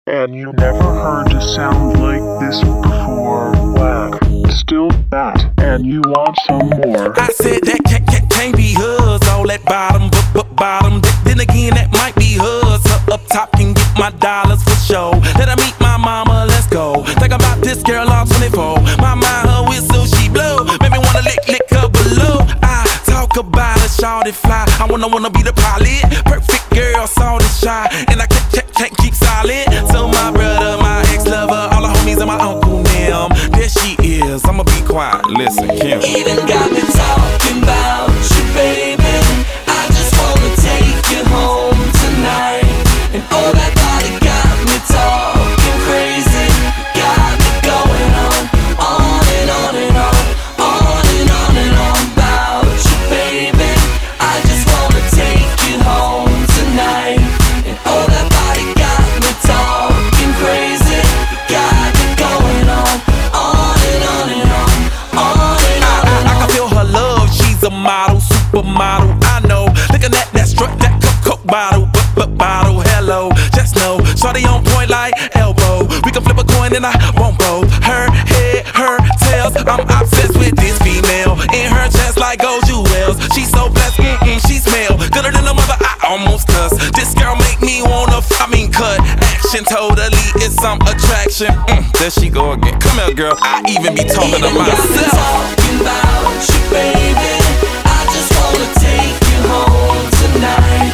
And you never heard a sound like this before. Wow, still that, and you want some more. I said that can't be hers. All that bottom, bottom. Then again, that might be hers. Her up top can get my dollars for sure. Let her meet my mama, let's go. Think about this girl on 24. My mind, her whistle, she blow. Make me wanna lick her below. I talk about a shawty fly. I wanna be the pilot. Perfect girl, saw this shy. And I can't keep silent. So my brother, my ex-lover, all the homies and my uncle now. There she is, I'ma be quiet. Listen, Kim. Even got me talking about you, baby. I just wanna take you home tonight. And oh, that body got me talking crazy. Got me going on and on and on, on and on and on about you, baby. I just wanna take you home tonight. And oh, that body got me talking crazy. Got me going on and on and on, on and on and on. I can feel her love, she's a model, supermodel. I know, looking at that strut, that Coke bottle, bottle, hello. Just know, shawty on point like elbow. We can flip a coin and I won't bow. Her head, her tails, I'm obsessed with this female. In her chest like gold jewels. She's so blessed, she smell gooder than a mother, I almost cuss. This girl make me wanna, cut. Action totally is some attraction. There she go again. Come here, girl. I even be talking to myself. Even got me talking about you, baby. I just wanna take you home tonight.